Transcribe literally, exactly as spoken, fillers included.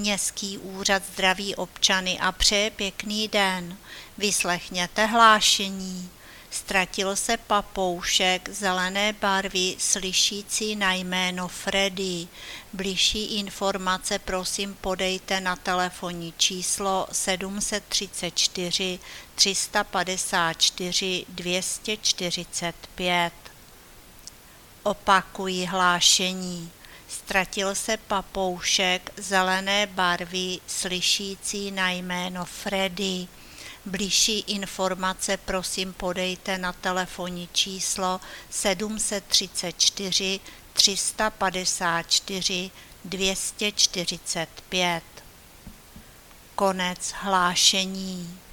Městský úřad zdraví občany a přeje pěkný den. Vyslechněte hlášení. Ztratil se papoušek zelené barvy slyšící na jméno Freddy. Bližší informace prosím podejte na telefonní číslo sedm set třicet čtyři tři sta padesát čtyři dvě stě čtyřicet pět. Opakuji hlášení. Ztratil se papoušek zelené barvy slyšící na jméno Freddy. Bližší informace prosím podejte na telefonní číslo sedm set třicet čtyři tři sta padesát čtyři dvě stě čtyřicet pět. Konec hlášení.